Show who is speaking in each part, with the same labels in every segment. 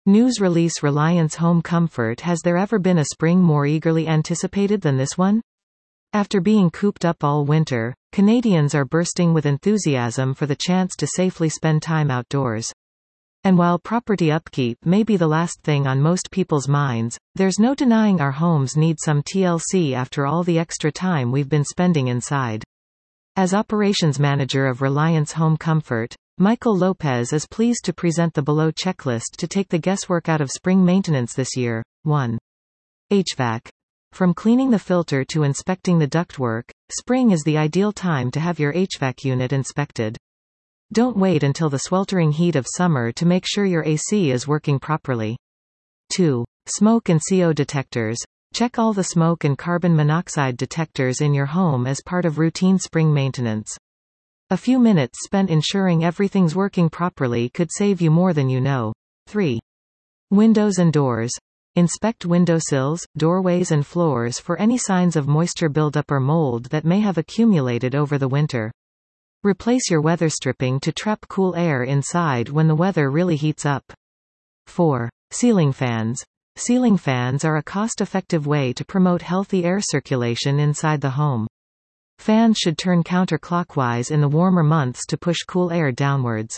Speaker 1: News release Reliance Home Comfort. Has there ever been a spring more eagerly anticipated than this one? After being cooped up all winter, Canadians are bursting with enthusiasm for the chance to safely spend time outdoors. And while property upkeep may be the last thing on most people's minds, there's no denying our homes need some TLC after all the extra time we've been spending inside. As operations manager of Reliance Home Comfort, Michael Lopez is pleased to present the below checklist to take the guesswork out of spring maintenance this year. 1. HVAC. From cleaning the filter to inspecting the ductwork, spring is the ideal time to have your HVAC unit inspected. Don't wait until the sweltering heat of summer to make sure your AC is working properly. 2. Smoke and CO detectors. Check all the smoke and carbon monoxide detectors in your home as part of routine spring maintenance. A few minutes spent ensuring everything's working properly could save you more than you know. 3. Windows and doors. Inspect windowsills, doorways and floors for any signs of moisture buildup or mold that may have accumulated over the winter. Replace your weather stripping to trap cool air inside when the weather really heats up. 4. Ceiling fans. Ceiling fans are a cost-effective way to promote healthy air circulation inside the home. Fans should turn counterclockwise in the warmer months to push cool air downwards.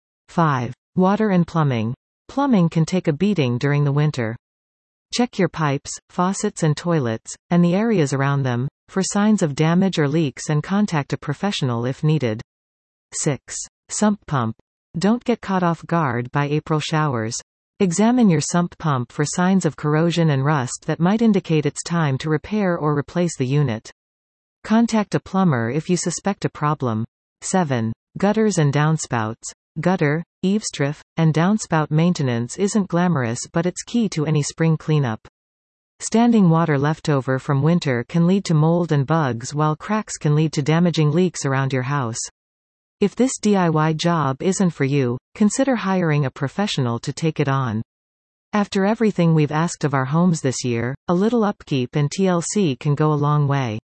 Speaker 1: 5. Water and plumbing. Plumbing can take a beating during the winter. Check your pipes, faucets and toilets, and the areas around them, for signs of damage or leaks and contact a professional if needed. 6. Sump pump. Don't get caught off guard by April showers. Examine your sump pump for signs of corrosion and rust that might indicate it's time to repair or replace the unit. Contact a plumber if you suspect a problem. 7. Gutters and downspouts. Gutter, eavestrough, and downspout maintenance isn't glamorous, but it's key to any spring cleanup. Standing water leftover from winter can lead to mold and bugs, while cracks can lead to damaging leaks around your house. If this DIY job isn't for you, consider hiring a professional to take it on. After everything we've asked of our homes this year, a little upkeep and TLC can go a long way.